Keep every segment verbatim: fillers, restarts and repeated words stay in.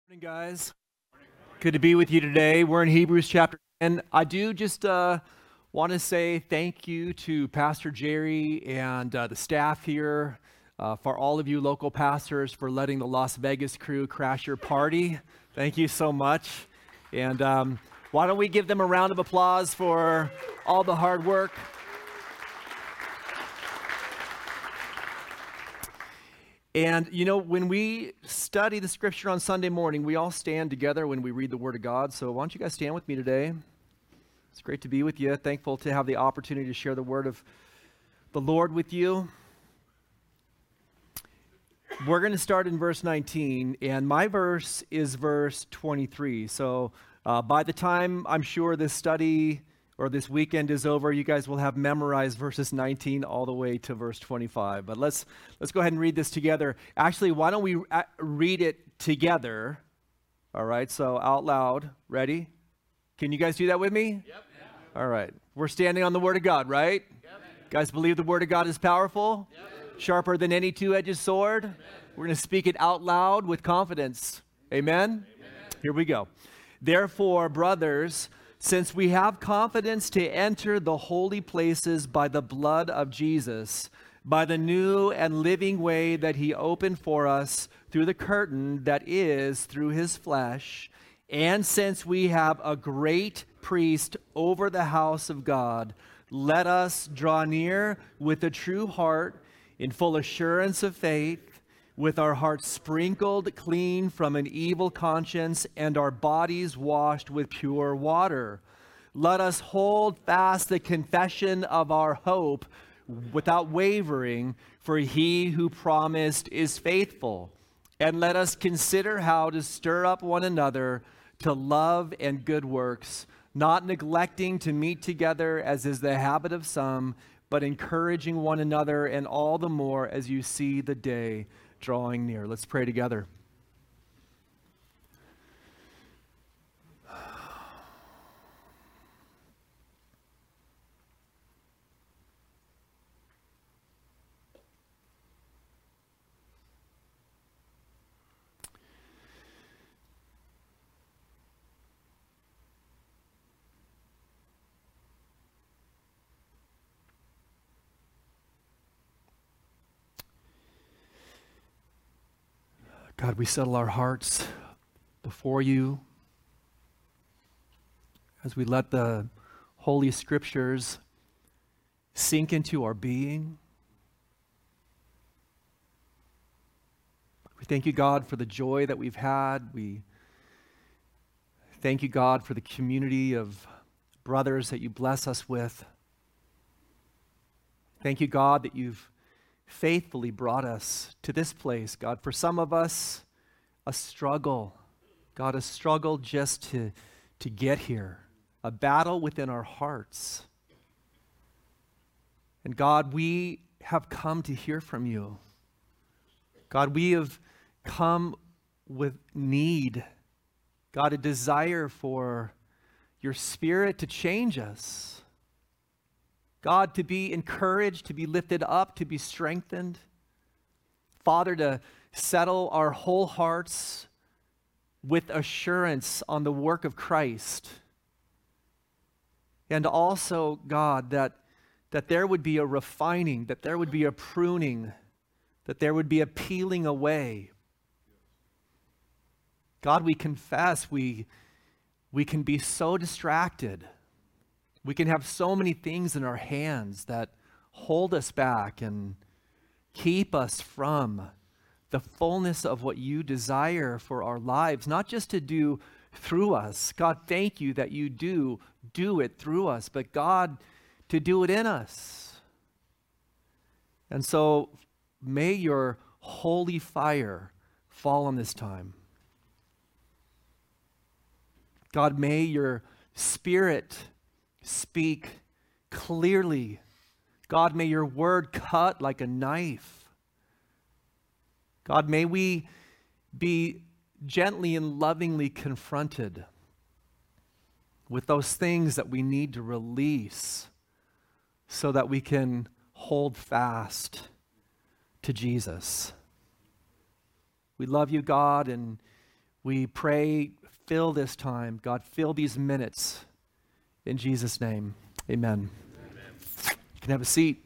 Morning, guys. Good to be with you today. We're in Hebrews chapter ten. I do just uh, want to say thank you to Pastor Jerry and uh, the staff here, uh, for all of you local pastors for letting the Las Vegas crew crash your party. Thank you so much. And um, why don't we give them a round of applause for all the hard work. And, you know, when we study the scripture on Sunday morning, we all stand together when we read the Word of God. So why don't you guys stand with me today? It's great to be with you. Thankful to have the opportunity to share the Word of the Lord with you. We're going to start in verse nineteen, and my verse is verse twenty-three. So uh, by the time I'm sure this study or this weekend is over, you guys will have memorized verses nineteen all the way to verse twenty-five. But let's let's go ahead and read this together. Actually, why don't we uh, read it together? All right, so out loud. Ready? Can you guys do that with me? Yep. All right. We're standing on the Word of God, right? Yep. Guys believe the Word of God is powerful? Yep. Sharper than any two-edged sword? Amen. We're going to speak it out loud with confidence. Amen? Amen? Here we go. Therefore, brothers, since we have confidence to enter the holy places by the blood of Jesus, by the new and living way that he opened for us through the curtain that is through his flesh, and since we have a great priest over the house of God, let us draw near with a true heart in full assurance of faith, with our hearts sprinkled clean from an evil conscience and our bodies washed with pure water. Let us hold fast the confession of our hope without wavering, for he who promised is faithful. And let us consider how to stir up one another to love and good works, not neglecting to meet together as is the habit of some, but encouraging one another, and all the more as you see the day drawing near. Let's pray together. God, we settle our hearts before you as we let the Holy Scriptures sink into our being. We thank you, God, for the joy that we've had. We thank you, God, for the community of brothers that you bless us with. Thank you, God, that you've faithfully brought us to this place, God. For some of us, a struggle. God, a struggle just to, to get here. A battle within our hearts. And God, we have come to hear from you. God, we have come with need. God, a desire for your Spirit to change us. God, to be encouraged, to be lifted up, to be strengthened. Father, to settle our whole hearts with assurance on the work of Christ. And also, God, that, that there would be a refining, that there would be a pruning, that there would be a peeling away. God, we confess we, we can be so distracted. We can have so many things in our hands that hold us back and keep us from the fullness of what you desire for our lives, not just to do through us. God, thank you that you do do it through us, but God, to do it in us. And so may your holy fire fall on this time. God, may your Spirit speak clearly. God, may your word cut like a knife. God, may we be gently and lovingly confronted with those things that we need to release so that we can hold fast to Jesus. We love you, God, and We pray, fill this time. God, fill these minutes. In Jesus' name, amen. Amen. You can have a seat.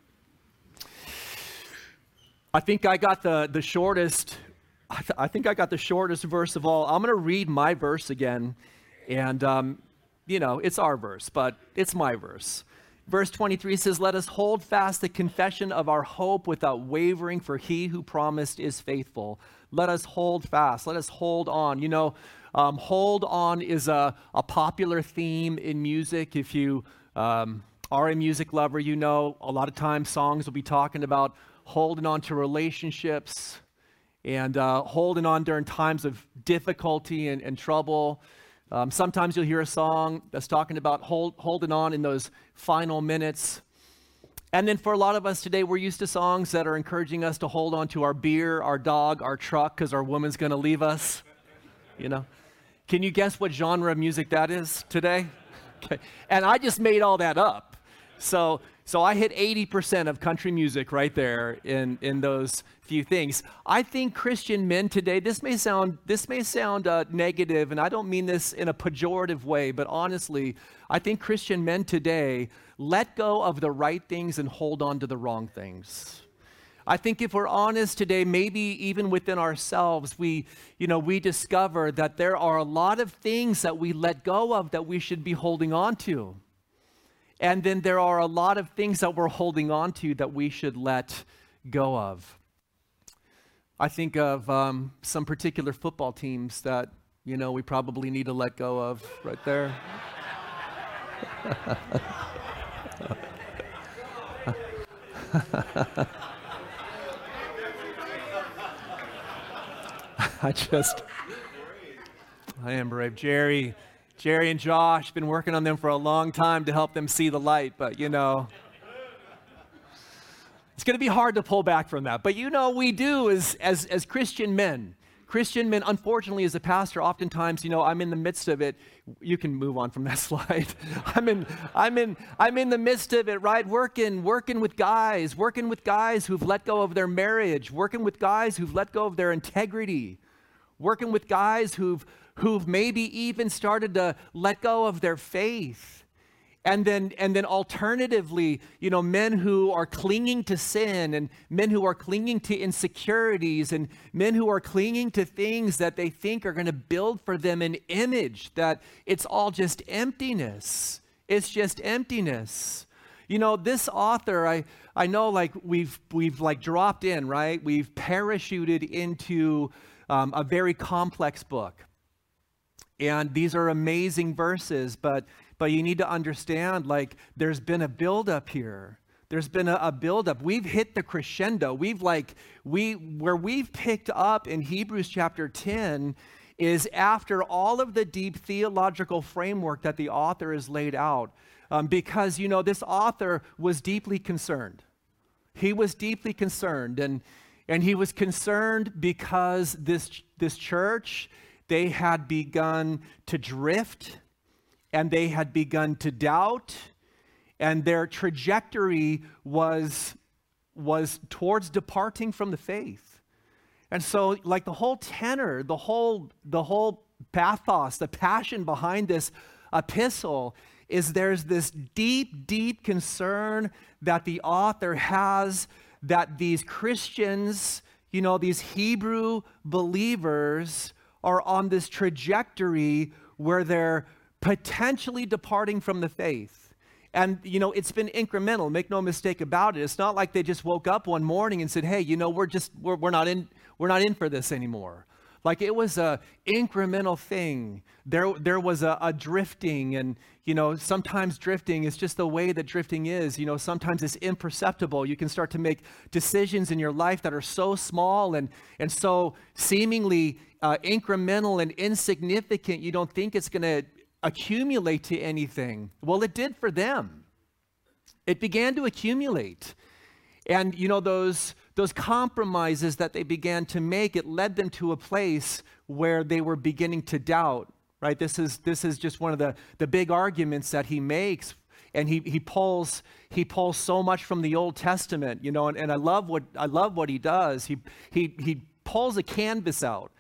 I think I got the, the shortest, I, th- I think I got the shortest verse of all. I'm going to read my verse again. And, um, you know, it's our verse, but it's my verse. Verse twenty-three says, let us hold fast the confession of our hope without wavering, for he who promised is faithful. Let us hold fast. Let us hold on. You know, um, hold on is a, a popular theme in music. If you um, are a music lover, you know a lot of times songs will be talking about holding on to relationships and uh, holding on during times of difficulty and, and trouble. Um, sometimes you'll hear a song that's talking about hold, holding on in those final minutes. And then for a lot of us today, we're used to songs that are encouraging us to hold on to our beer, our dog, our truck, because our woman's going to leave us. You know, can you guess what genre of music that is today? Okay. And I just made all that up. So so I hit eighty percent of country music right there in, in those few things. I think Christian men today, this may sound this may sound uh, negative, and I don't mean this in a pejorative way, but honestly, I think Christian men today let go of the right things and hold on to the wrong things. I think if we're honest today, maybe even within ourselves, we, you know, we discover that there are a lot of things that we let go of that we should be holding on to. And then there are a lot of things that we're holding on to that we should let go of. I think of um, some particular football teams that, you know, we probably need to let go of right there. I just, I am brave. Jerry, Jerry and Josh, been working on them for a long time to help them see the light, but you know, it's going to be hard to pull back from that. But you know, we do as, as, as Christian men. Christian men, unfortunately, as a pastor, oftentimes, you know, I'm in the midst of it. You can move on from that slide. I'm in, I'm in, I'm in the midst of it, right? Working, working with guys, working with guys who've let go of their marriage, working with guys who've let go of their integrity, working with guys who've, who've maybe even started to let go of their faith. And then, and then alternatively, you know, men who are clinging to sin and men who are clinging to insecurities and men who are clinging to things that they think are going to build for them an image that it's all just emptiness. It's just emptiness. You know, this author, I, I know like we've, we've like dropped in, right? We've parachuted into um, a very complex book. And these are amazing verses, but but you need to understand, like, there's been a buildup here. There's been a, a buildup. We've hit the crescendo. We've like, we where we've picked up in Hebrews chapter ten is after all of the deep theological framework that the author has laid out. Um, because, you know, this author was deeply concerned. He was deeply concerned, and and he was concerned because this this church, they had begun to drift, and they had begun to doubt, and their trajectory was, was towards departing from the faith. And so, like, the whole tenor, the whole, the whole pathos, the passion behind this epistle is there's this deep, deep concern that the author has that these Christians, you know, these Hebrew believers are on this trajectory where they're potentially departing from the faith. And, you know, it's been incremental, make no mistake about it. It's not like they just woke up one morning and said, hey, you know, we're just, we're, we're not in, we're not in for this anymore. Like, it was a incremental thing. There, there was a, a drifting, and, you know, sometimes drifting is just the way that drifting is. You know, sometimes it's imperceptible. You can start to make decisions in your life that are so small and, and so seemingly uh, incremental and insignificant, you don't think it's going to accumulate to anything. Well, it did for them. It began to accumulate. And, you know, those those compromises that they began to make, it led them to a place where they were beginning to doubt, right? This is this is just one of the, the big arguments that he makes. And he he pulls he pulls so much from the Old Testament, you know, and, and I love what I love what he does. He he he pulls a canvas out.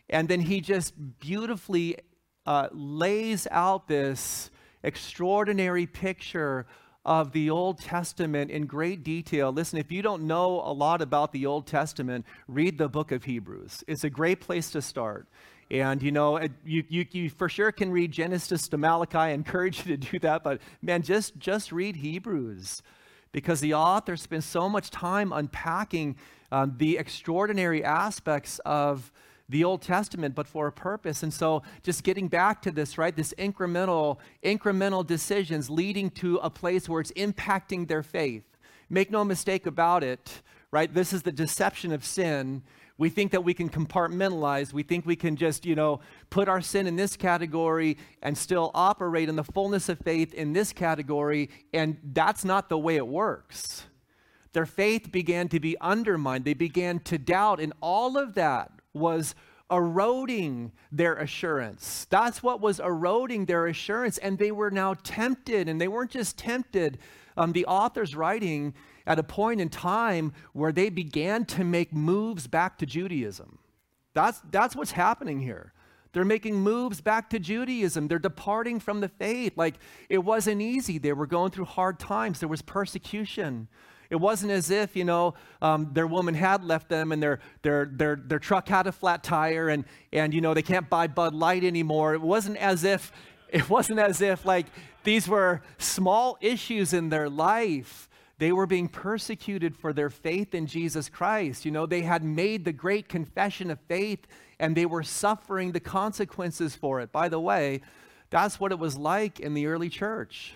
And then he just beautifully uh, lays out this extraordinary picture of the Old Testament in great detail. Listen, if you don't know a lot about the Old Testament, read the book of Hebrews. It's a great place to start. And, you know, you, you, you for sure can read Genesis to Malachi. I encourage you to do that. But, man, just, just read Hebrews, because the author spends so much time unpacking um, the extraordinary aspects of the Old Testament, but for a purpose. And so just getting back to this, right, this incremental, incremental decisions leading to a place where it's impacting their faith. Make no mistake about it, right? This is the deception of sin. We think that we can compartmentalize. We think we can just, you know, put our sin in this category and still operate in the fullness of faith in this category, and that's not the way it works. Their faith began to be undermined. They began to doubt, and all of that was eroding their assurance. That's what was eroding their assurance, and they were now tempted, and they weren't just tempted. Um, the author's writing at a point in time where they began to make moves back to Judaism. That's, that's what's happening here. They're making moves back to Judaism. They're departing from the faith. Like, it wasn't easy. They were going through hard times. There was persecution. It wasn't as if, you know, um, their woman had left them and their their their their truck had a flat tire and and you know they can't buy Bud Light anymore. It wasn't as if it wasn't as if like these were small issues in their life. They were being persecuted for their faith in Jesus Christ. You know, they had made the great confession of faith and they were suffering the consequences for it. By the way, that's what it was like in the early church.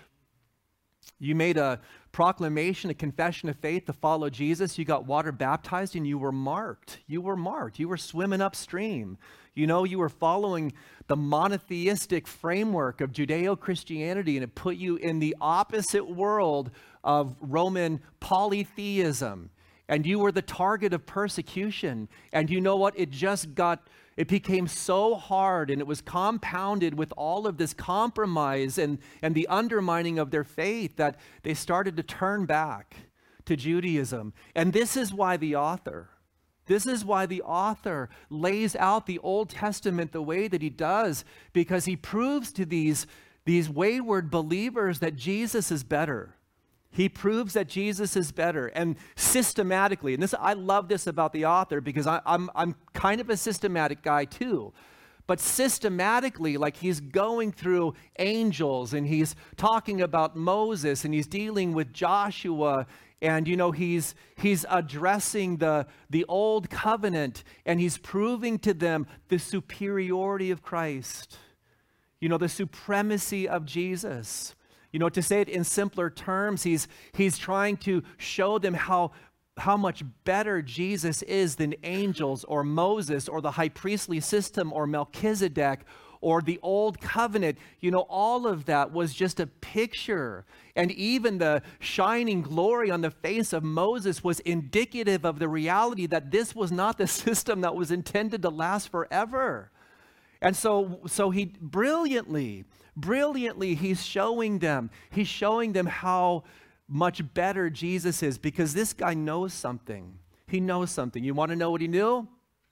You made a proclamation, a confession of faith to follow Jesus. You got water baptized and you were marked. You were marked. You were swimming upstream. You know, you were following the monotheistic framework of Judeo-Christianity, and it put you in the opposite world of Roman polytheism. And you were the target of persecution. And you know what? It just got It became so hard, and it was compounded with all of this compromise and, and the undermining of their faith that they started to turn back to Judaism. And this is why the author, this is why the author lays out the Old Testament the way that he does, because he proves to these, these wayward believers that Jesus is better. He proves that Jesus is better, and systematically, and this I love this about the author, because I, I'm I'm kind of a systematic guy too, but systematically, like he's going through angels and he's talking about Moses and he's dealing with Joshua, and you know he's he's addressing the the old covenant, and he's proving to them the superiority of Christ, you know, the supremacy of Jesus. You know, to say it in simpler terms, he's he's trying to show them how how much better Jesus is than angels or Moses or the high priestly system or Melchizedek or the old covenant. You know, all of that was just a picture. And even the shining glory on the face of Moses was indicative of the reality that this was not the system that was intended to last forever. And so, so he brilliantly, brilliantly, he's showing them, he's showing them how much better Jesus is, because this guy knows something. He knows something. You want to know what he knew?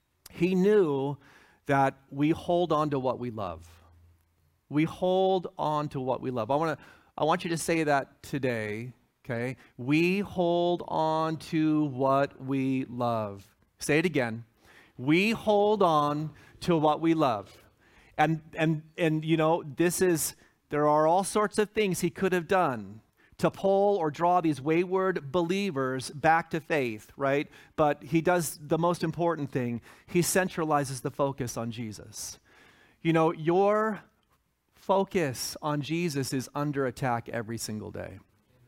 He knew that we hold on to what we love. We hold on to what we love. I want to, I want you to say that today, okay? We hold on to what we love. Say it again. We hold on to what we love. And, and, and you know, this is, there are all sorts of things he could have done to pull or draw these wayward believers back to faith, right? But he does the most important thing. He centralizes the focus on Jesus. You know, your focus on Jesus is under attack every single day.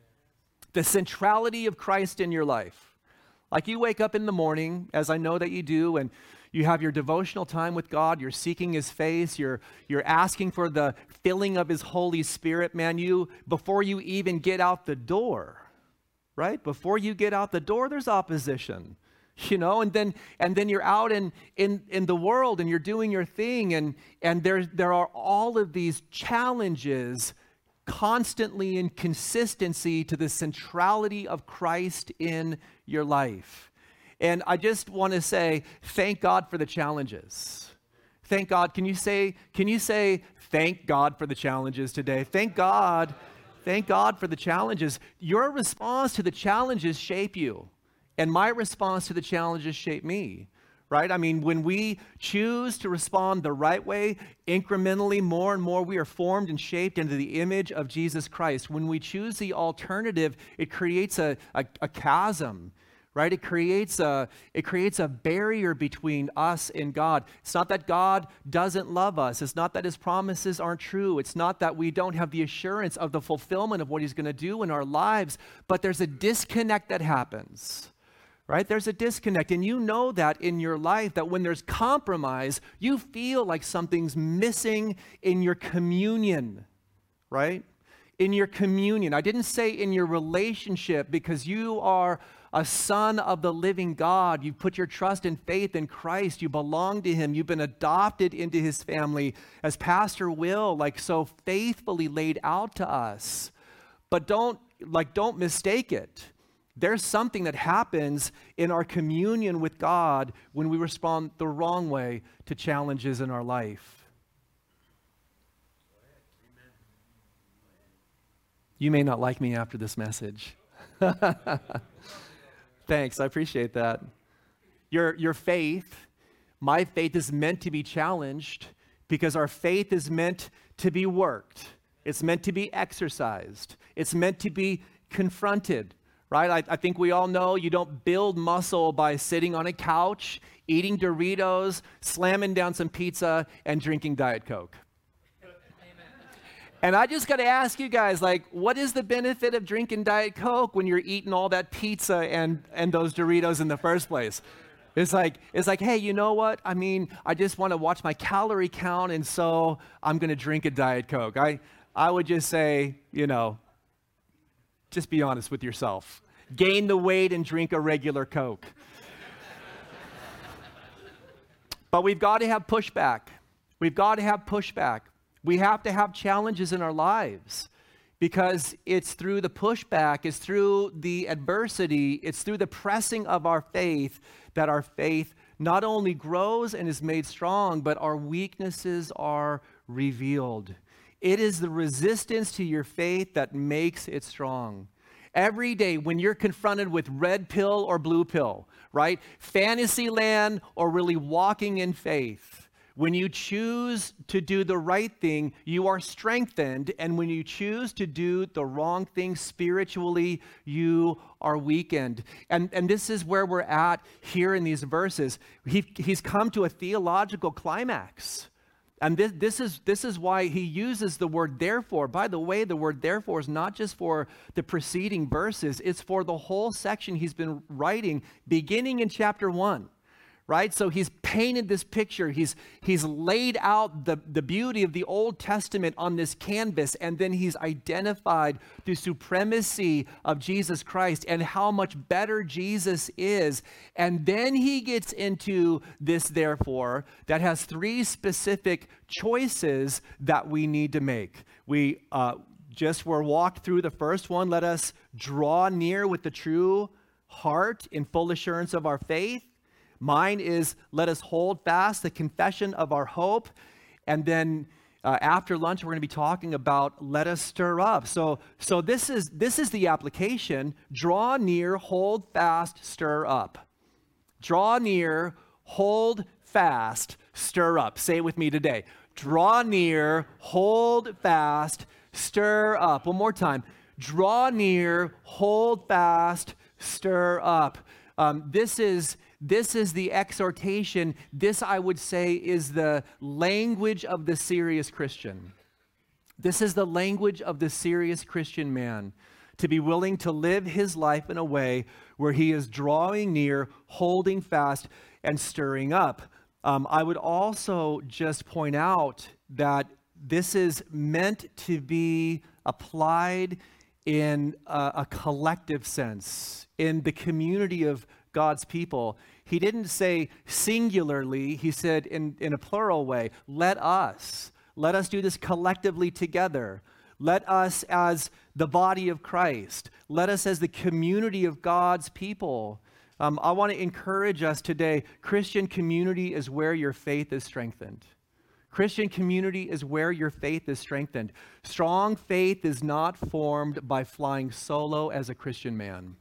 The centrality of Christ in your life. Like you wake up in the morning, as I know that you do, and you have your devotional time with God, you're seeking his face, you're you're asking for the filling of his Holy Spirit, man. You, before you even get out the door, right? Before you get out the door, there's opposition, you know, and then and then you're out in in, in the world and you're doing your thing, and and there, there are all of these challenges constantly in consistency to the centrality of Christ in your life. And I just want to say, thank God for the challenges. Thank God. Can you say, can you say, thank God for the challenges today? Thank God. Thank God for the challenges. Your response to the challenges shape you. And my response to the challenges shape me. Right? I mean, when we choose to respond the right way, incrementally, more and more, we are formed and shaped into the image of Jesus Christ. When we choose the alternative, it creates a, a, a chasm, right? It creates a, it creates a barrier between us and God. It's not that God doesn't love us. It's not that his promises aren't true. It's not that we don't have the assurance of the fulfillment of what he's going to do in our lives, but there's a disconnect that happens. Right? There's a disconnect, and you know that in your life, that when there's compromise, you feel like something's missing in your communion, right? In your communion. I didn't say in your relationship, because you are a son of the living God. You put your trust and faith in Christ. You belong to him. You've been adopted into his family, as Pastor Will like so faithfully laid out to us. But don't like don't mistake it. There's something that happens in our communion with God when we respond the wrong way to challenges in our life. You may not like me after this message. Thanks, I appreciate that. Your, your faith, my faith is meant to be challenged because our faith is meant to be worked. It's meant to be exercised. It's meant to be confronted. Right? I, I think we all know you don't build muscle by sitting on a couch, eating Doritos, slamming down some pizza, and drinking Diet Coke. Amen. And I just got to ask you guys, like, what is the benefit of drinking Diet Coke when you're eating all that pizza and, and those Doritos in the first place? It's like, it's like, hey, you know what? I mean, I just want to watch my calorie count, and so I'm going to drink a Diet Coke. I, I would just say, you know, just be honest with yourself. Gain the weight and drink a regular Coke. But we've got to have pushback. We've got to have pushback. We have to have challenges in our lives because it's through the pushback, it's through the adversity, it's through the pressing of our faith that our faith not only grows and is made strong, but our weaknesses are revealed. It is the resistance to your faith that makes it strong. Every day when you're confronted with red pill or blue pill, right? Fantasy land or really walking in faith. When you choose to do the right thing, you are strengthened. And when you choose to do the wrong thing spiritually, you are weakened. And, and this is where we're at here in these verses. He, he's come to a theological climax. And this, this, is, this is why he uses the word therefore. By the way, the word therefore is not just for the preceding verses. It's for the whole section he's been writing, beginning in chapter one. Right? So he's painted this picture. He's, he's laid out the, the beauty of the Old Testament on this canvas, and then he's identified the supremacy of Jesus Christ and how much better Jesus is. And then he gets into this therefore that has three specific choices that we need to make. We uh, just were walked through the first one. Let us draw near with the true heart in full assurance of our faith. Mine is, let us hold fast the confession of our hope. And then uh, after lunch, we're going to be talking about let us stir up. So, so this is this is the application. Draw near, hold fast, stir up. Draw near, hold fast, stir up. Say it with me today. Draw near, hold fast, stir up. One more time. Draw near, hold fast, stir up. Um, this is This is the exhortation. This, I would say, is the language of the serious Christian. This is the language of the serious Christian man, to be willing to live his life in a way where he is drawing near, holding fast, and stirring up. Um, I would also just point out that this is meant to be applied in a, a collective sense, in the community of God's people. He didn't say singularly, he said in, in a plural way, let us. Let us do this collectively together. Let us as the body of Christ. Let us as the community of God's people. Um, I want to encourage us today, Christian community is where your faith is strengthened. Christian community is where your faith is strengthened. Strong faith is not formed by flying solo as a Christian man.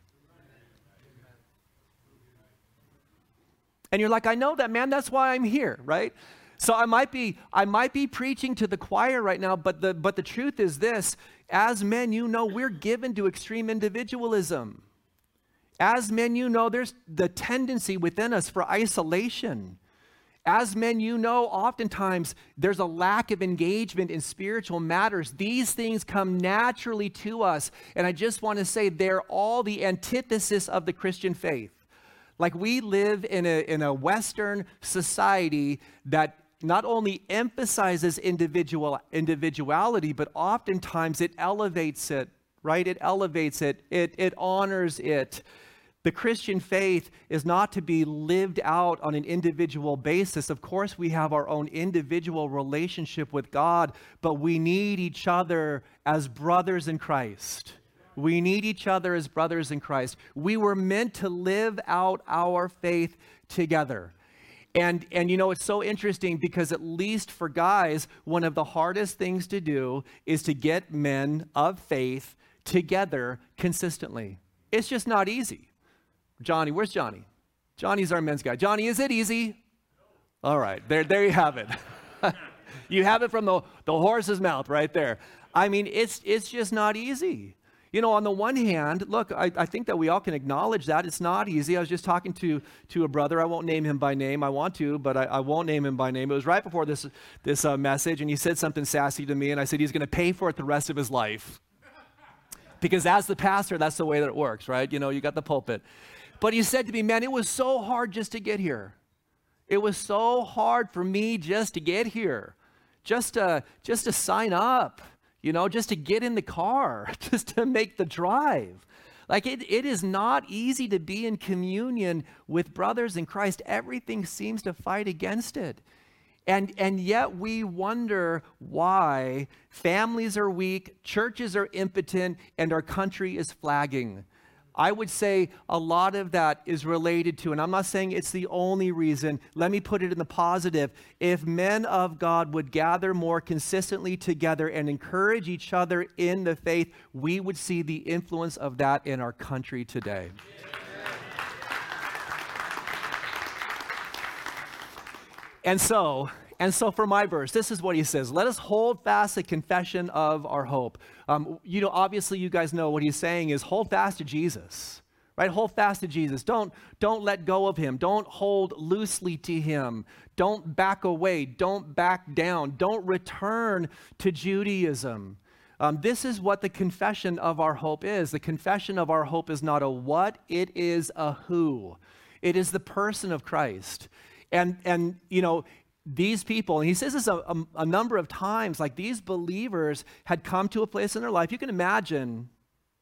And you're like, I know that, man. That's why I'm here, right? So I might be, I might be preaching to the choir right now, but the, but the truth is this: as men, you know, we're given to extreme individualism. As men, you know, there's the tendency within us for isolation. As men, you know, oftentimes there's a lack of engagement in spiritual matters. These things come naturally to us. And I just want to say they're all the antithesis of the Christian faith. Like, we live in a, in a Western society that not only emphasizes individual individuality, but oftentimes it elevates it, right? It elevates it. It, it honors it. The Christian faith is not to be lived out on an individual basis. Of course, we have our own individual relationship with God, but we need each other as brothers in Christ. We need each other as brothers in Christ. We were meant to live out our faith together. And, and you know, it's so interesting because, at least for guys, one of the hardest things to do is to get men of faith together consistently. It's just not easy. Johnny, where's Johnny? Johnny's our men's guy. Johnny, is it easy? All right, there, there you have it. You have it from the, the horse's mouth right there. I mean, it's, it's just not easy. You know, on the one hand, look, I, I think that we all can acknowledge that it's not easy. I was just talking to, to a brother. I won't name him by name. I want to, but I, I won't name him by name. It was right before this, this uh, message, and he said something sassy to me, and I said he's going to pay for it the rest of his life. Because as the pastor, that's the way that it works, right? You know, you got the pulpit. But he said to me, man, it was so hard just to get here. It was so hard for me just to get here, just to, just to sign up, you know, just to get in the car, just to make the drive. Like, it, it is not easy to be in communion with brothers in Christ. Everything seems to fight against it. And, and yet we wonder why families are weak, churches are impotent, and our country is flagging. I would say a lot of that is related to, and I'm not saying it's the only reason, let me put it in the positive. If men of God would gather more consistently together and encourage each other in the faith, we would see the influence of that in our country today. And so, and so for my verse, this is what he says: let us hold fast the confession of our hope. Um, you know, obviously you guys know what he's saying is hold fast to Jesus, right? Hold fast to Jesus. Don't, don't let go of him. Don't hold loosely to him. Don't back away. Don't back down. Don't return to Judaism. Um, this is what the confession of our hope is. The confession of our hope is not a what, it is a who. It is the person of Christ. And, and you know, these people, and he says this a, a, a number of times, like, these believers had come to a place in their life. You can imagine,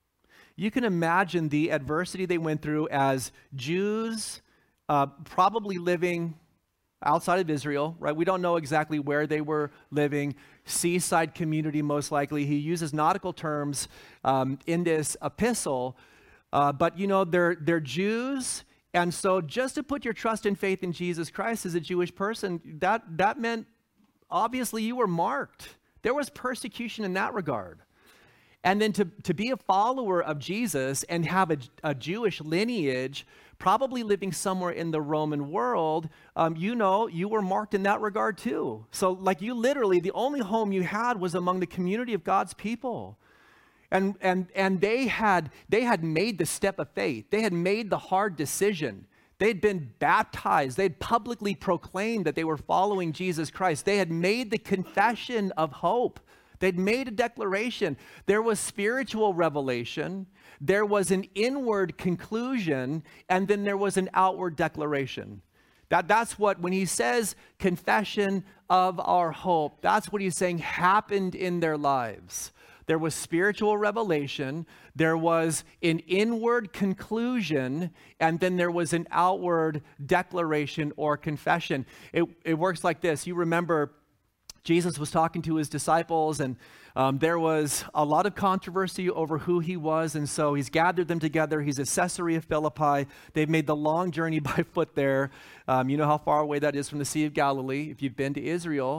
you can imagine the adversity they went through as Jews, uh, probably living outside of Israel, right? We don't know exactly where they were living. Seaside community, most likely. He uses nautical terms um, in this epistle, uh, but you know, they're, they're Jews. And so just to put your trust and faith in Jesus Christ as a Jewish person, that, that meant obviously you were marked. There was persecution in that regard. And then to, to be a follower of Jesus and have a, a Jewish lineage, probably living somewhere in the Roman world, um, you know, you were marked in that regard too. So like, you literally, the only home you had was among the community of God's people. And, and, and they had, they had made the step of faith. They had made the hard decision. They'd been baptized. They'd publicly proclaimed that they were following Jesus Christ. They had made the confession of hope. They'd made a declaration. There was spiritual revelation. There was an inward conclusion. And then there was an outward declaration. That, that's what, when he says confession of our hope, that's what he's saying happened in their lives. There was spiritual revelation, there was an inward conclusion, and then there was an outward declaration or confession. It, it works like this. You remember Jesus was talking to his disciples, and um, there was a lot of controversy over who he was, and so he's gathered them together. He's at Caesarea Philippi. They've made the long journey by foot there. Um, you know how far away that is from the Sea of Galilee, if you've been to Israel.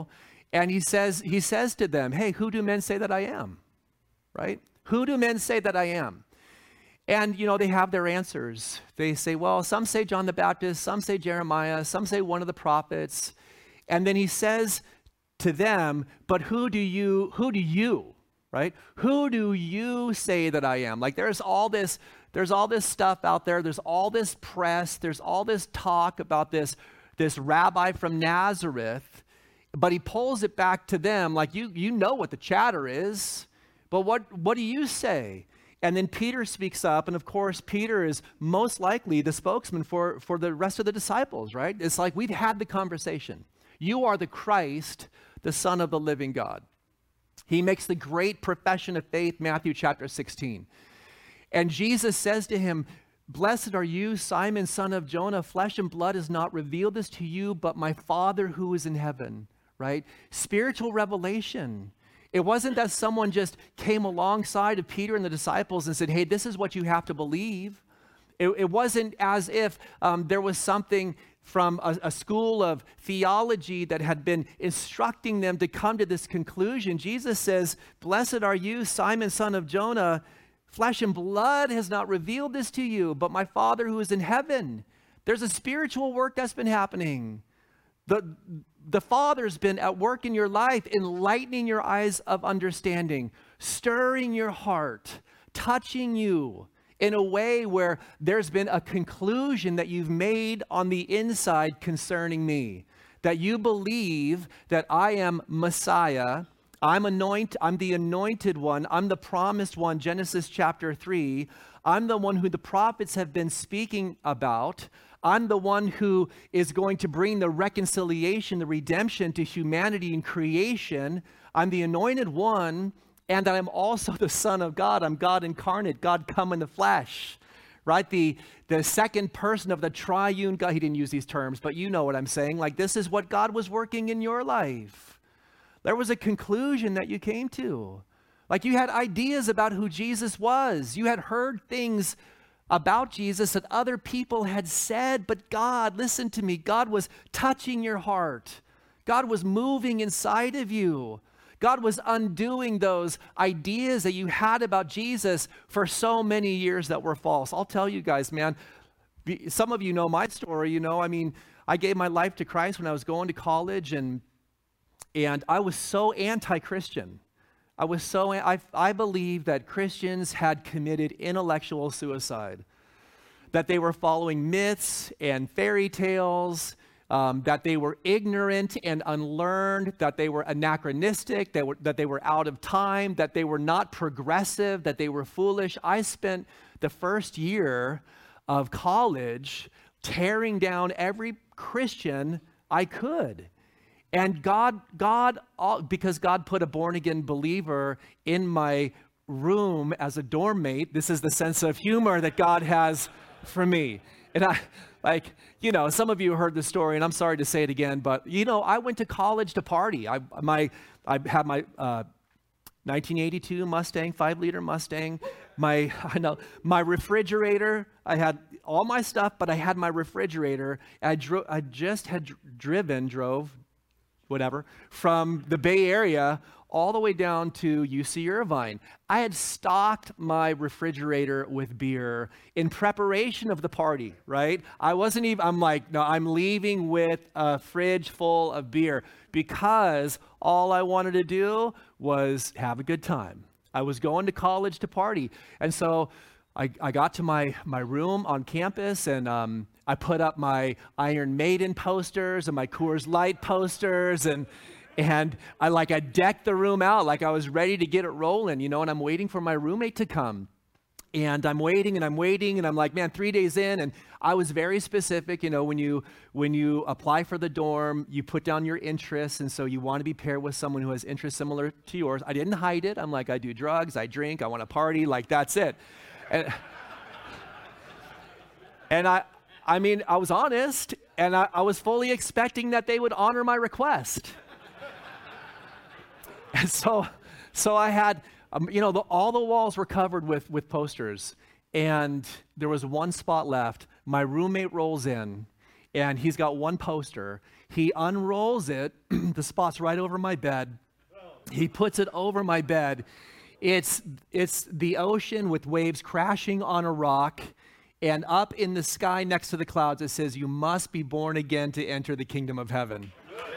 And he says, he says to them, hey, who do men say that I am? Right? Who do men say that I am? And, you know, they have their answers. They say, well, some say John the Baptist, some say Jeremiah, some say one of the prophets. And then he says to them, but who do you, who do you, right? Who do you say that I am? Like there's all this, there's all this stuff out there. There's all this press. There's all this talk about this, this rabbi from Nazareth. But he pulls it back to them like, you, you know what the chatter is, but what, what do you say? And then Peter speaks up, and of course, Peter is most likely the spokesman for, for the rest of the disciples, right? It's like we've had the conversation. You are the Christ, the Son of the living God. He makes the great profession of faith, Matthew chapter sixteen. And Jesus says to him, blessed are you, Simon, son of Jonah. Flesh and blood has not revealed this to you, but my Father who is in heaven, right? Spiritual revelation. It wasn't that someone just came alongside of Peter and the disciples and said, hey, this is what you have to believe. It, it wasn't as if um, there was something from a, a school of theology that had been instructing them to come to this conclusion. Jesus says, blessed are you, Simon, son of Jonah. Flesh and blood has not revealed this to you, but my Father who is in heaven. There's a spiritual work that's been happening. The, the Father's been at work in your life, enlightening your eyes of understanding, stirring your heart, touching you in a way where there's been a conclusion that you've made on the inside concerning me, that you believe that I am Messiah, I'm anoint, I'm the anointed one, I'm the promised one, Genesis chapter three, I'm the one who the prophets have been speaking about, I'm the one who is going to bring the reconciliation, the redemption to humanity and creation. I'm the anointed one, and I'm also the Son of God. I'm God incarnate, God come in the flesh, right? The, the second person of the triune God. He didn't use these terms, but you know what I'm saying. Like this is what God was working in your life. There was a conclusion that you came to. Like you had ideas about who Jesus was. You had heard things about Jesus that other people had said, but God, listen to me, God was touching your heart. God was moving inside of you. God was undoing those ideas that you had about Jesus for so many years that were false. I'll tell you guys, man, some of you know my story, you know, I mean, I gave my life to Christ when I was going to college, and and I was so anti-Christian. I was so, I, I believe that Christians had committed intellectual suicide, that they were following myths and fairy tales, um, that they were ignorant and unlearned, that they were anachronistic, that, were, that they were out of time, that they were not progressive, that they were foolish. I spent the first year of college tearing down every Christian I could. And God, God, because God put a born-again believer in my room as a dorm mate, this is the sense of humor that God has for me. And I, like, you know, some of you heard the story, and I'm sorry to say it again, but, you know, I went to college to party. I, my, I had my uh, nineteen eighty-two Mustang, five-liter Mustang, my, I know, my refrigerator. I had all my stuff, but I had my refrigerator. I, dro- I just had dr- driven, drove, whatever, from the Bay Area all the way down to U C Irvine. I had stocked my refrigerator with beer in preparation of the party, right? I wasn't even, I'm like, no, I'm leaving with a fridge full of beer because all I wanted to do was have a good time. I was going to college to party. And so I, I got to my, my room on campus, and um, I put up my Iron Maiden posters and my Coors Light posters, and and I like I decked the room out like I was ready to get it rolling, you know, and I'm waiting for my roommate to come. And I'm waiting and I'm waiting and I'm like, man, three days in, and I was very specific, you know, when you when you apply for the dorm, you put down your interests, and so you want to be paired with someone who has interests similar to yours. I didn't hide it. I'm like, I do drugs, I drink, I want to party, like that's it. And, and I, I mean, I was honest, and I, I was fully expecting that they would honor my request. And so, so I had, um, you know, the, all the walls were covered with, with posters, and there was one spot left. My roommate rolls in, and he's got one poster. He unrolls it, the spot's right over my bed. He puts it over my bed. It's, it's the ocean with waves crashing on a rock, and up in the sky next to the clouds, it says, "You must be born again to enter the kingdom of heaven."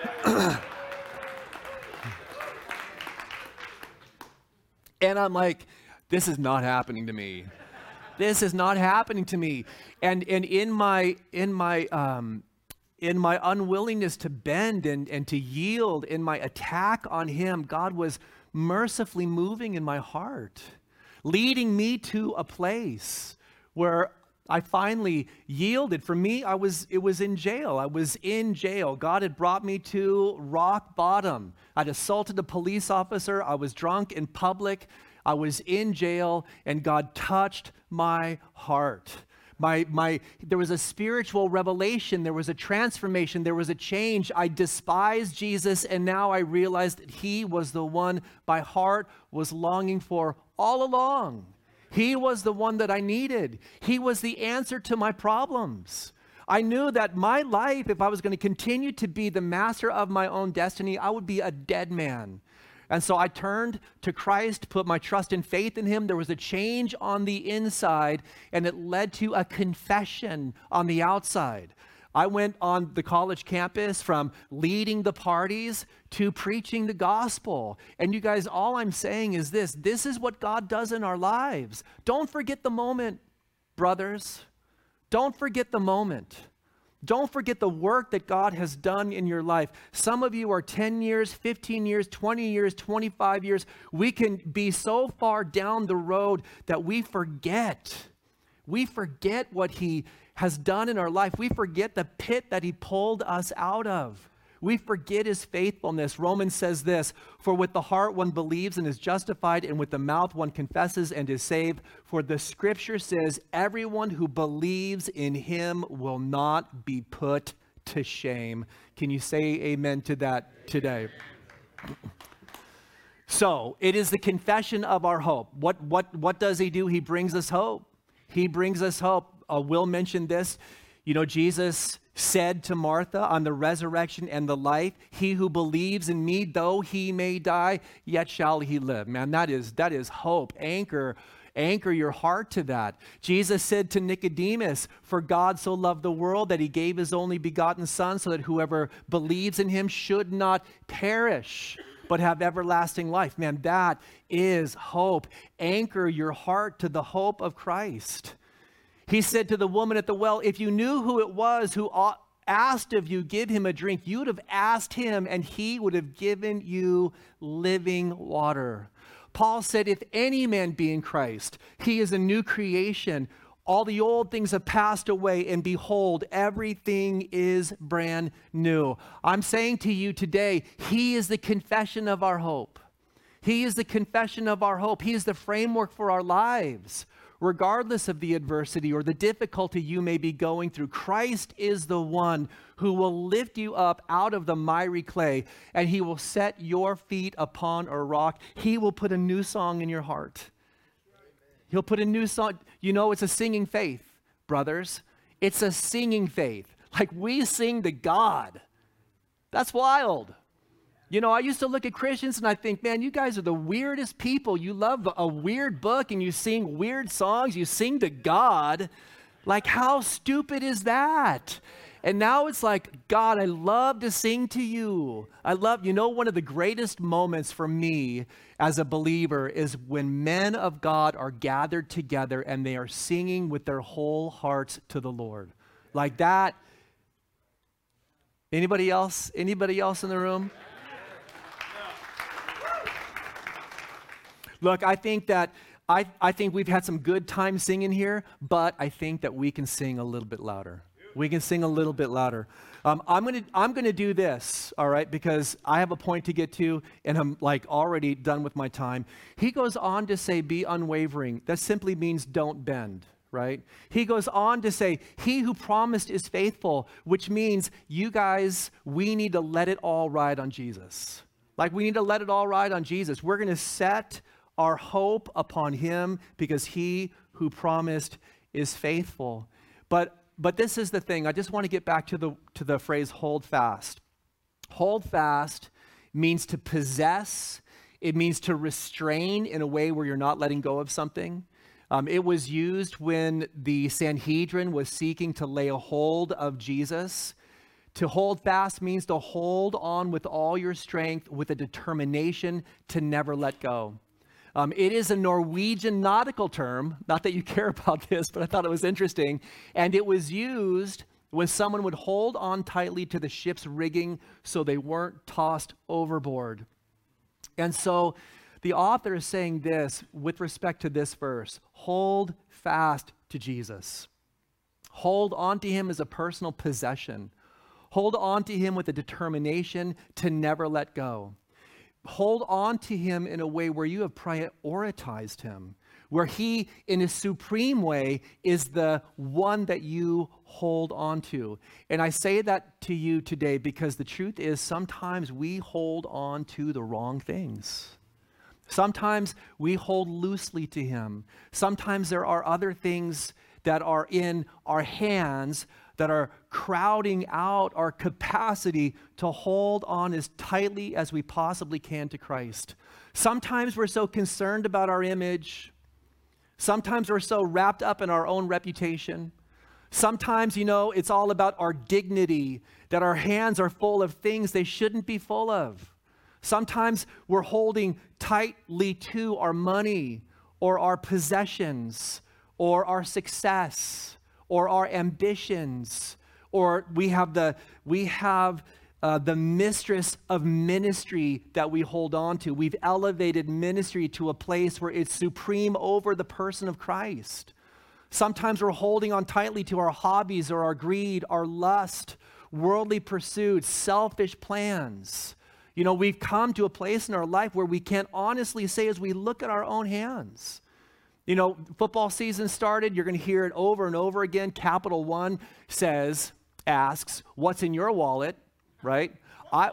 And I'm like, this is not happening to me. This is not happening to me. And and in my in my um, in my unwillingness to bend and, and to yield, in my attack on him, God was mercifully moving in my heart, leading me to a place where I finally yielded. For me, I was it was in jail. I was in jail. God had brought me to rock bottom. I'd assaulted a police officer. I was drunk in public. I was in jail, and God touched my heart. My, my, there was a spiritual revelation. There was a transformation. There was a change. I despised Jesus, and now I realized that he was the one my heart was longing for all along. He was the one that I needed. He was the answer to my problems. I knew that my life, if I was going to continue to be the master of my own destiny, I would be a dead man. And so I turned to Christ, put my trust and faith in him. There was a change on the inside, and it led to a confession on the outside. I went on the college campus from leading the parties to preaching the gospel. And you guys, all I'm saying is this. This is what God does in our lives. Don't forget the moment, brothers. Don't forget the moment. Don't forget the work that God has done in your life. Some of you are ten years, fifteen years, twenty years, twenty-five years. We can be so far down the road that we forget. We forget what he has done in our life. We forget the pit that he pulled us out of. We forget his faithfulness. Romans says this, "For with the heart one believes and is justified, and with the mouth one confesses and is saved. For the scripture says, everyone who believes in him will not be put to shame." Can you say amen to that today? So it is the confession of our hope. What, what, what does he do? He brings us hope. He brings us hope. Uh, Will mentioned this. You know, Jesus said to Martha on the resurrection and the life, "He who believes in me, though he may die, yet shall he live." Man, that is that is hope. Anchor, anchor your heart to that. Jesus said to Nicodemus, "For God so loved the world that he gave his only begotten Son, so that whoever believes in him should not perish, but have everlasting life." Man, that is hope. Anchor your heart to the hope of Christ. He said to the woman at the well, "If you knew who it was who asked of you, give him a drink, you would have asked him, and he would have given you living water." Paul said, "If any man be in Christ, he is a new creation. All the old things have passed away, and behold, everything is brand new." I'm saying to you today, he is the confession of our hope. He is the confession of our hope. He is the framework for our lives. Regardless of the adversity or the difficulty you may be going through, Christ is the one who will lift you up out of the miry clay, and he will set your feet upon a rock. He will put a new song in your heart. He'll put a new song. You know, it's a singing faith, brothers. It's a singing faith. Like we sing to God. That's wild. You know, I used to look at Christians and I think, man, you guys are the weirdest people. You love a weird book and you sing weird songs. You sing to God. Like, how stupid is that? And now it's like, God, I love to sing to you. I love, you know, one of the greatest moments for me as a believer is when men of God are gathered together and they are singing with their whole hearts to the Lord. Like that. Anybody else? Anybody else in the room? Look, I think that I, I think we've had some good time singing here, but I think that we can sing a little bit louder. We can sing a little bit louder. Um, I'm gonna I'm gonna do this, all right, because I have a point to get to, and I'm like already done with my time. He goes on to say, "Be unwavering." That simply means don't bend, right? He goes on to say, "He who promised is faithful," which means you guys, we need to let it all ride on Jesus. Like we need to let it all ride on Jesus. We're gonna set our hope upon him because he who promised is faithful. But but this is the thing. I just want to get back to the to the phrase hold fast. Hold fast means to possess. It means to restrain in a way where you're not letting go of something. Um, it was used when the Sanhedrin was seeking to lay a hold of Jesus. To hold fast means to hold on with all your strength with a determination to never let go. Um, it is a Norwegian nautical term, not that you care about this, but I thought it was interesting. And it was used when someone would hold on tightly to the ship's rigging so they weren't tossed overboard. And so the author is saying this with respect to this verse: hold fast to Jesus. Hold on to him as a personal possession. Hold on to him with a determination to never let go. Hold on to him in a way where you have prioritized him, where he, in a supreme way, is the one that you hold on to. And I say that to you today because the truth is sometimes we hold on to the wrong things. Sometimes we hold loosely to him. Sometimes there are other things that are in our hands that are crowding out our capacity to hold on as tightly as we possibly can to Christ. Sometimes we're so concerned about our image. Sometimes we're so wrapped up in our own reputation. Sometimes, you know, it's all about our dignity, that our hands are full of things they shouldn't be full of. Sometimes we're holding tightly to our money or our possessions or our success or our ambitions, or we have the we have uh, the mistress of ministry that we hold on to. We've elevated ministry to a place where it's supreme over the person of Christ. Sometimes we're holding on tightly to our hobbies or our greed, our lust, worldly pursuits, selfish plans. You know, we've come to a place in our life where we can't honestly say as we look at our own hands. You know, football season started, you're going to hear it over and over again. Capital One says, asks, what's in your wallet, right? I,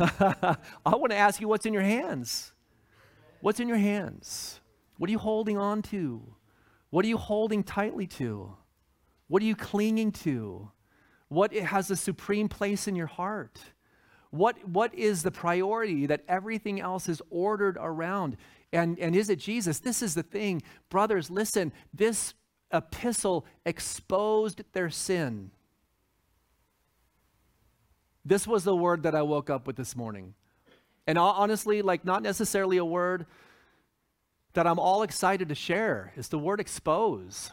I want to ask you what's in your hands. What's in your hands? What are you holding on to? What are you holding tightly to? What are you clinging to? What has a supreme place in your heart? What, what is the priority that everything else is ordered around? And, and is it Jesus? This is the thing. Brothers, listen, this epistle exposed their sin. This was the word that I woke up with this morning. And honestly, like not necessarily a word that I'm all excited to share. It's the word expose.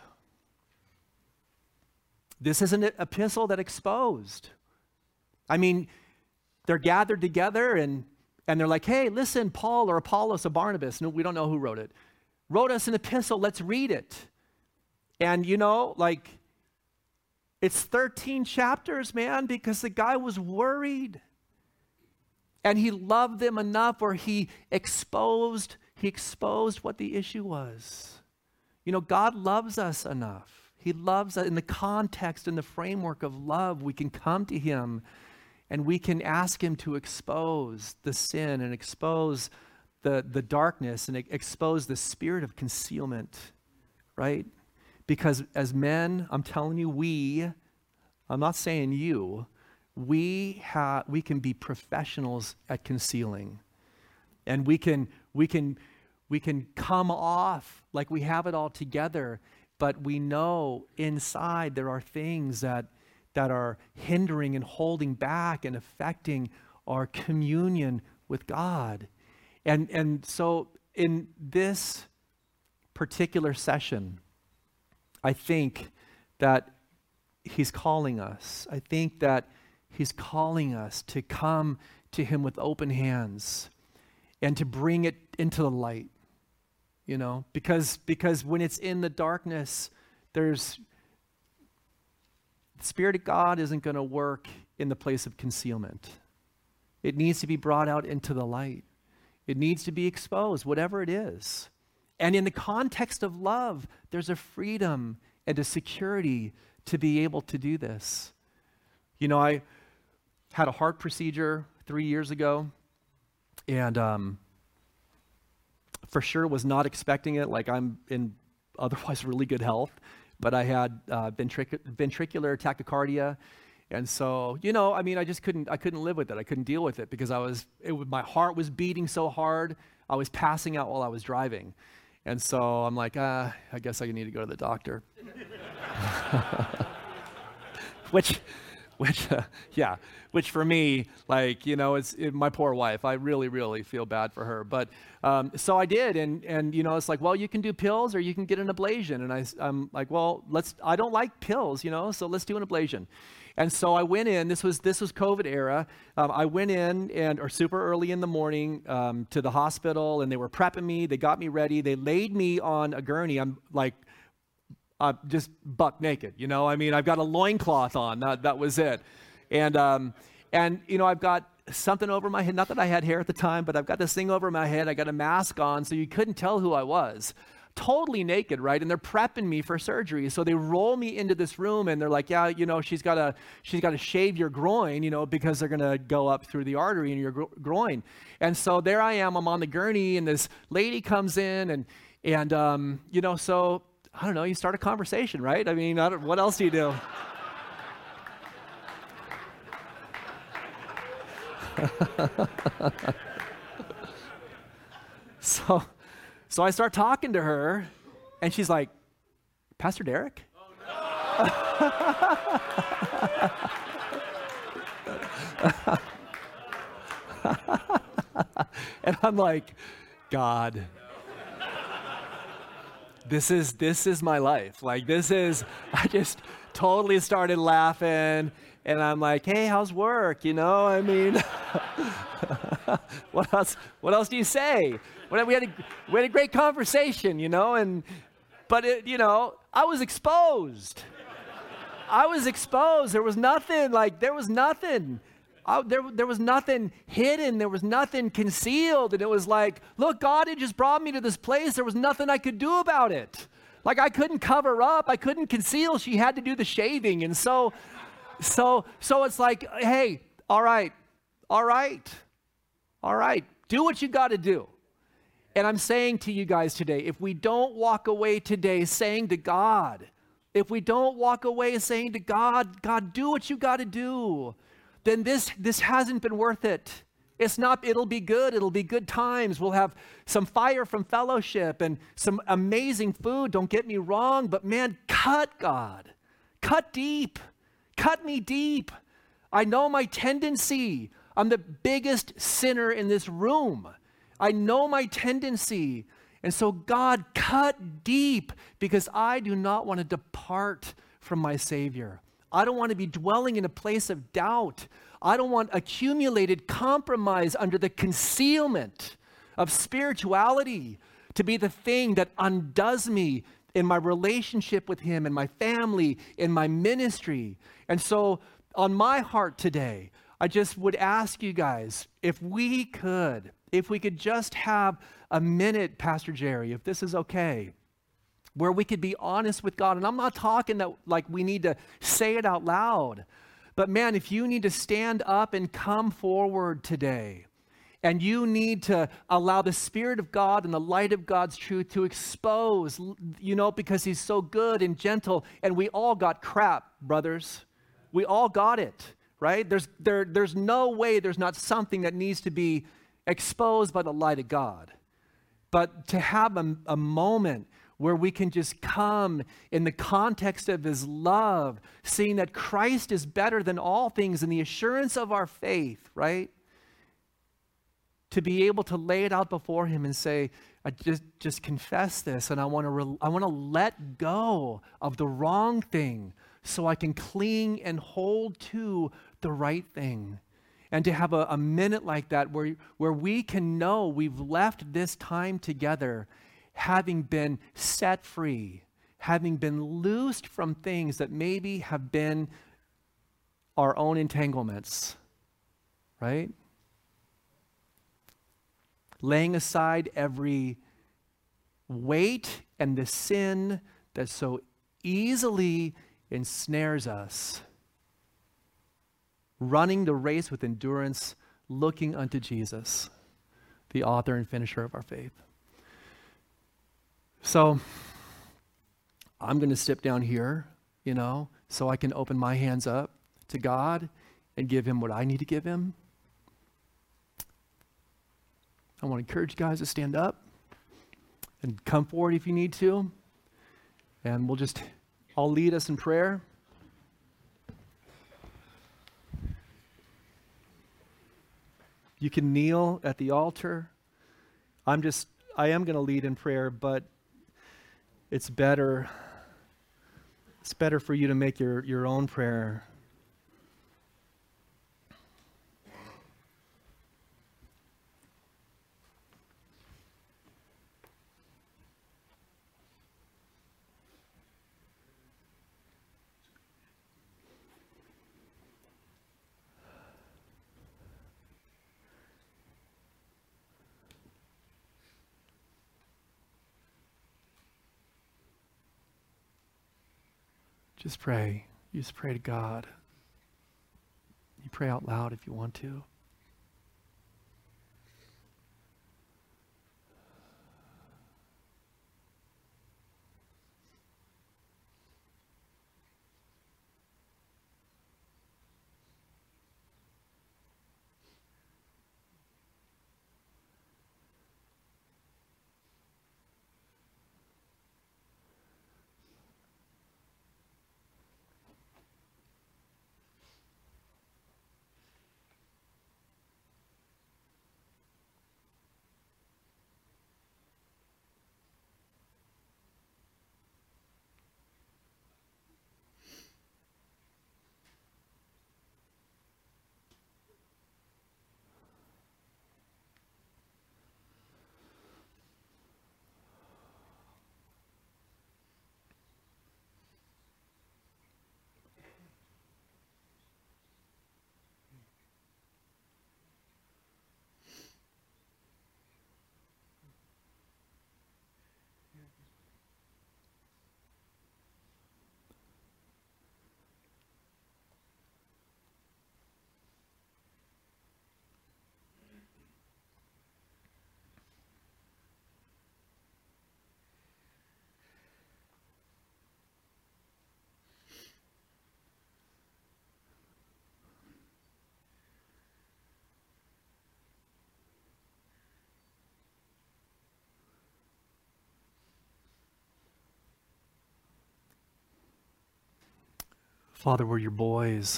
This is an epistle that exposed. I mean, they're gathered together and And they're like, hey, listen, Paul or Apollos or Barnabas, no, we don't know who wrote it, wrote us an epistle, let's read it. And you know, like, it's thirteen chapters, man, because the guy was worried. And he loved them enough where he exposed, he exposed what the issue was. You know, God loves us enough. He loves us in the context, in the framework of love. We can come to him and we can ask him to expose the sin and expose the, the darkness and expose the spirit of concealment, right? Because as men, I'm telling you, we, I'm not saying you, we have we can be professionals at concealing. And we can we can we can come off like we have it all together, but we know inside there are things that that are hindering and holding back and affecting our communion with God. And, and so in this particular session, I think that he's calling us. I think that he's calling us to come to him with open hands and to bring it into the light, you know, because, because when it's in the darkness, there's the Spirit of God isn't going to work in the place of concealment. It needs to be brought out into the light. It needs to be exposed, whatever it is. And in the context of love, there's a freedom and a security to be able to do this. You know, I had a heart procedure three years ago, and um, for sure was not expecting it. Like, I'm in otherwise really good health. but I had uh, ventric- ventricular tachycardia. And so, you know, I mean, I just couldn't, I couldn't live with it. I couldn't deal with it because I was, it, was- my heart was beating so hard. I was passing out while I was driving. And so I'm like, uh, I guess I need to go to the doctor. which, which, uh, yeah, which for me, like, you know, it's it, my poor wife. I really, really feel bad for her. But um, so I did, and and you know, it's like, well, you can do pills or you can get an ablation. And I, I'm like, well, let's. I don't like pills, you know, so let's do an ablation. And so I went in. This was this was COVID era. Um, I went in and or super early in the morning um, to the hospital, and they were prepping me. They got me ready. They laid me on a gurney. I'm like. Uh, just buck naked, you know. I mean, I've got a loincloth on. That, that was it. And, um, and, you know, I've got something over my head. Not that I had hair at the time, but I've got this thing over my head. I got a mask on, so you couldn't tell who I was. Totally naked, right? And they're prepping me for surgery. So they roll me into this room, and they're like, yeah, you know, she's got to she's got to shave your groin, you know, because they're going to go up through the artery in your gro- groin. And so there I am. I'm on the gurney, and this lady comes in, and, and um, you know, so... I don't know, you start a conversation, right? I mean, I don't, what else do you do? so, so I start talking to her, and she's like, Pastor Derek? Oh, no. And I'm like, God. This is this is my life. Like this is, I just totally started laughing, and I'm like, hey, how's work? You know, I mean, what else? What else do you say? What, we had a we had a great conversation, you know, and but it, you know, I was exposed. I was exposed. There was nothing like there was nothing. I, there, there was nothing hidden. There was nothing concealed. And it was like, look, God had just brought me to this place. There was nothing I could do about it. Like I couldn't cover up. I couldn't conceal. She had to do the shaving. And so, so, so it's like, hey, all right, all right, all right. Do what you got to do. And I'm saying to you guys today, if we don't walk away today saying to God, if we don't walk away saying to God, God, do what you got to do, then this this hasn't been worth it. It's not, it'll be good, it'll be good times. We'll have some fire from fellowship and some amazing food, don't get me wrong, but man, cut God. Cut deep. Cut me deep. I know my tendency. I'm the biggest sinner in this room. I know my tendency. And so God, cut deep because I do not want to depart from my Savior. I don't want to be dwelling in a place of doubt. I don't want accumulated compromise under the concealment of spirituality to be the thing that undoes me in my relationship with Him, in my family, in my ministry. And so on my heart today, I just would ask you guys, if we could, if we could just have a minute, Pastor Jerry, if this is okay, where we could be honest with God. And I'm not talking that like we need to say it out loud, but man, if you need to stand up and come forward today, and you need to allow the Spirit of God and the light of God's truth to expose, you know, because He's so good and gentle, and we all got crap, brothers. We all got it, right? There's, there, there's no way there's not something that needs to be exposed by the light of God. But to have a, a moment where we can just come in the context of His love, seeing that Christ is better than all things and the assurance of our faith, right? To be able to lay it out before Him and say, I just, just confess this, and I want to re- I want to let go of the wrong thing so I can cling and hold to the right thing. And to have a, a minute like that where, where we can know we've left this time together having been set free, having been loosed from things that maybe have been our own entanglements, right? Laying aside every weight and the sin that so easily ensnares us, running the race with endurance, looking unto Jesus, the author and finisher of our faith. So, I'm going to step down here, you know, so I can open my hands up to God and give him what I need to give him. I want to encourage you guys to stand up and come forward if you need to. And we'll just, I'll lead us in prayer. You can kneel at the altar. I'm just, I am going to lead in prayer, but it's better, it's better for you to make your, your own prayer. Just pray. You just pray to God. You pray out loud if you want to. Father, we're your boys.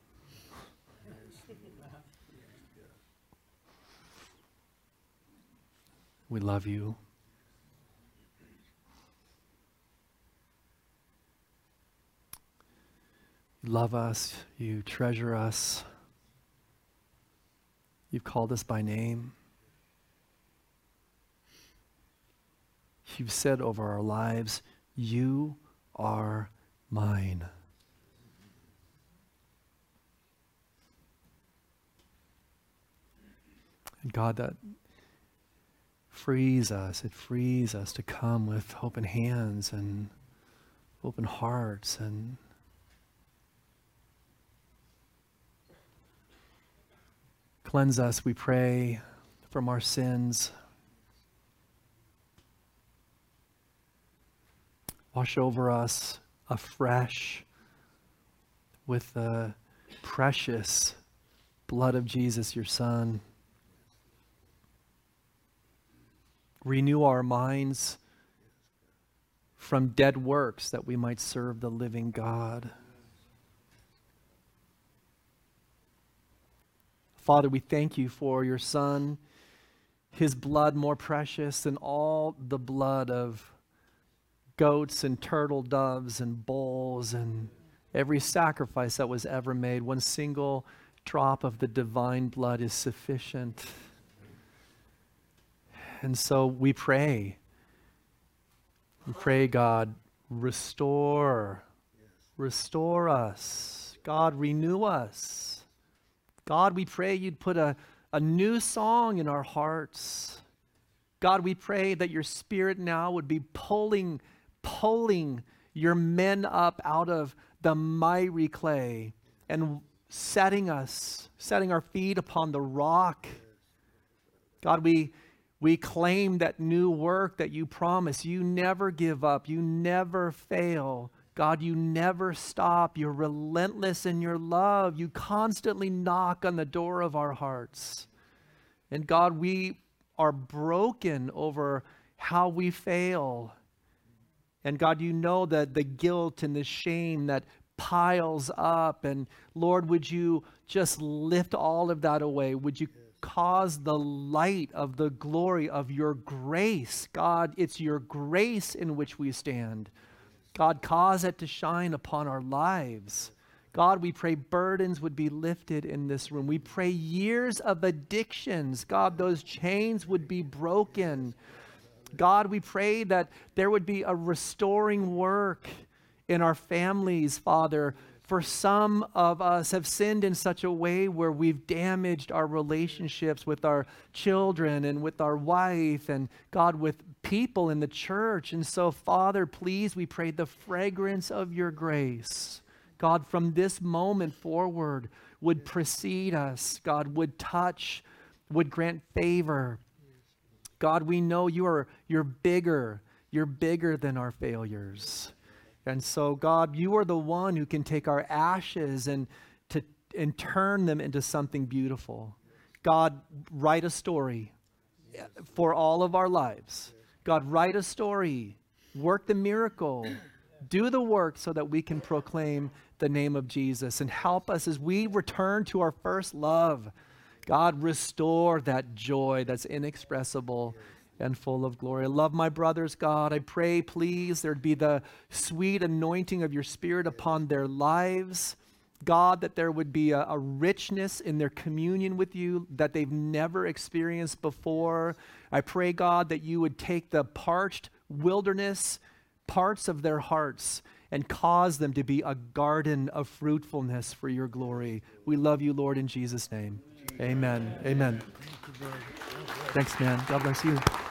We love you. You love us. You treasure us. You've called us by name. You've said over our lives, you are mine. And God, that frees us. It frees us to come with open hands and open hearts and cleanse us, we pray, from our sins. Wash over us afresh with the precious blood of Jesus, your Son. Renew our minds from dead works that we might serve the living God. Father, we thank you for your Son, his blood more precious than all the blood of goats and turtle doves and bulls and every sacrifice that was ever made. One single drop of the divine blood is sufficient. And so we pray. We pray, God, restore. Restore us. God, renew us. God, we pray you'd put a, a new song in our hearts. God, we pray that your Spirit now would be pulling, pulling your men up out of the miry clay and setting us, setting our feet upon the rock. God, we We claim that new work that you promise. You never give up. You never fail. God, you never stop. You're relentless in your love. You constantly knock on the door of our hearts. And God, we are broken over how we fail. And God, you know that the guilt and the shame that piles up. And Lord, would you just lift all of that away? Would you cause the light of the glory of your grace? God, it's your grace in which we stand. God, cause it to shine upon our lives. God, we pray burdens would be lifted in this room. We pray years of addictions, God, those chains would be broken. God, we pray that there would be a restoring work in our families, Father. For some of us have sinned in such a way where we've damaged our relationships with our children and with our wife and, God, with people in the church. And so, Father, please, we pray the fragrance of your grace, God, from this moment forward would precede us, God, would touch, would grant favor. God, we know you are, you're bigger. You're bigger than our failures. And so, God, you are the one who can take our ashes and to and turn them into something beautiful. God, write a story for all of our lives. God, write a story. Work the miracle. Do the work so that we can proclaim the name of Jesus. And help us as we return to our first love. God, restore that joy that's inexpressible and full of glory. I love my brothers, God. I pray, please, there'd be the sweet anointing of your Spirit upon their lives. God, that there would be a, a richness in their communion with you that they've never experienced before. I pray, God, that you would take the parched wilderness parts of their hearts and cause them to be a garden of fruitfulness for your glory. We love you, Lord, in Jesus' name. Amen. Amen. Thanks, man. God bless you.